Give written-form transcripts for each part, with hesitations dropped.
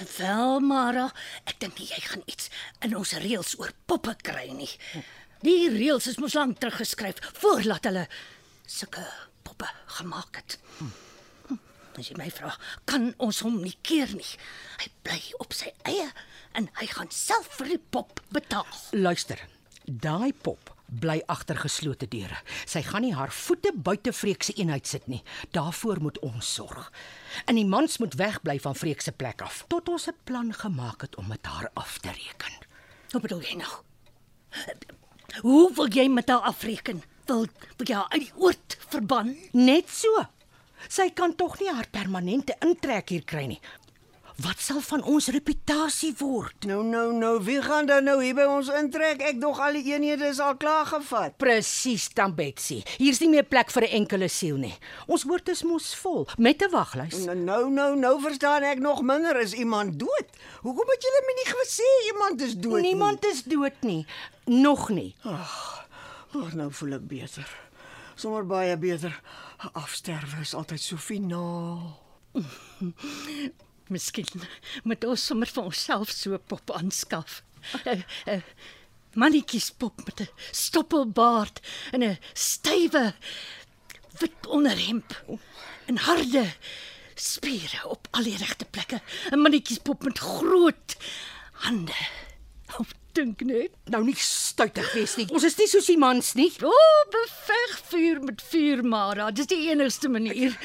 Wel, Mara, ek dink nie jy gaan iets in ons reëls oor poppe kry nie. Die reëls is mos lank teruggeskryf voordat hulle sulke poppe gemaak het. As jy my vra, kan ons hom nie keer nie. Hy bly op sy eie en hy gaan self vir die pop betaal. Luister, daai pop bly agter geslote deure. Sy gaan nie haar voete buite Freek se eenheid sit nie. Daarvoor moet ons sorg. En die mans moet wegbly van Freek se plek af, tot ons 'n plan gemaak het om met haar af te reken. Wat bedoel jy nou? Hoe wil jy met haar afreken? Wil jy haar uit die oord verban? Net so. Sy kan tog nie haar permanente intrek hier kry nie. Wat sal van ons reputasie word? Nou, wie gaan dan nou hier by ons intrek? Ek dog al die eenhede is al klaar gevat. Presies, dan Betsy. Hier's nie meer plek vir 'n enkele siel nie. Ons woord is mos vol, met 'n waglys. Nou verstaan ek nog minder. Is iemand dood? Hoekom het julle my nie gesê iemand is dood nie? Niemand is dood nie. Nog nie. Nou voel ek beter. Sommer baie beter. Afsterwe is altyd so finaal. Miskien moet ons sommer vir onsself so 'n pop aanskaf. Mannetjiespop met 'n stoppelbaard en 'n stywe wit onderhemp en harde spiere op al die regte plekke. 'n Mannetjiespop met groot hande. Dink net. Nou nie stuitig wees nie. Ons is nie soos die mans nie. Beveg vuur met vuur, Mara. Dis die enigste manier.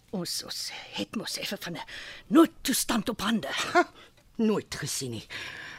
Ons het mos effe van 'n noodtoestand op hande. Nooit gesien nie.